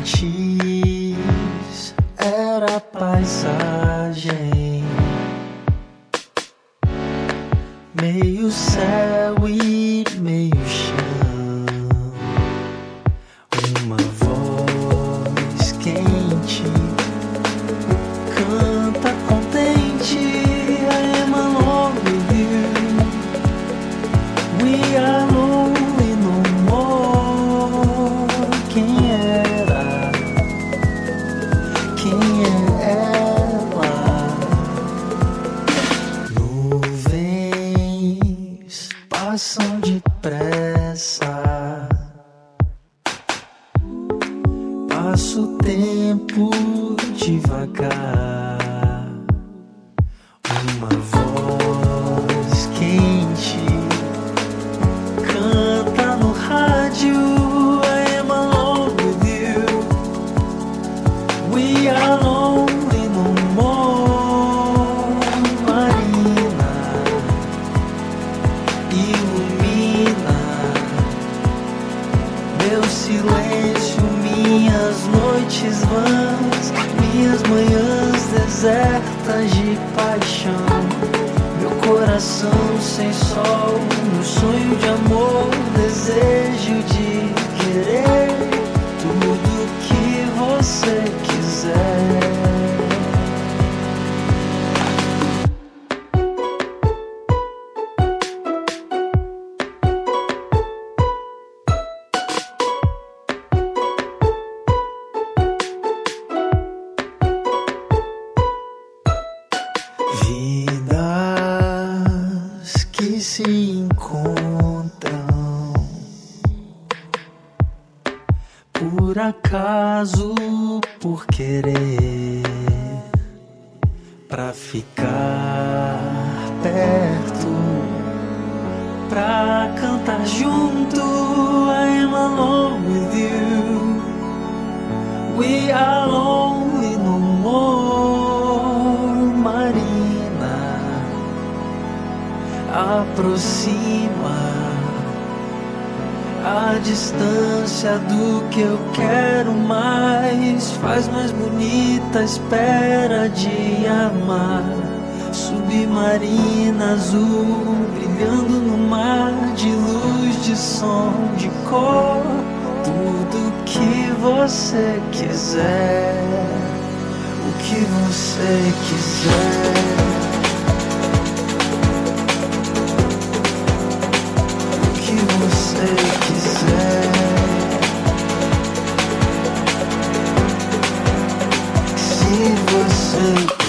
Antes era paisagem, meio céu e meio chão, uma voz quente canta contente. I am alone with you. We are lonely no more. Quem era? Quem é ela? Nuvens passam depressa, passa o tempo devagar. Uma voz quente canta no rádio. I am alone with you. We are lonely no more. Marina, ilumina meu silêncio, minhas noites vãs, minhas manhãs desertas de paixão. Meu coração sem sol, meu sonho de amor, desejo de querer tudo que você quiser. Vidas que se encontram por acaso, por querer, pra ficar perto, pra cantar junto. I am alone with you. We are lonely no more. Marina, aproxima a distância do que eu quero mais, faz mais bonita a espera de amar. Submarina azul, brilhando no mar de luz, de som, de cor, tudo que você quiser, o que você quiser. Se você quiser, se você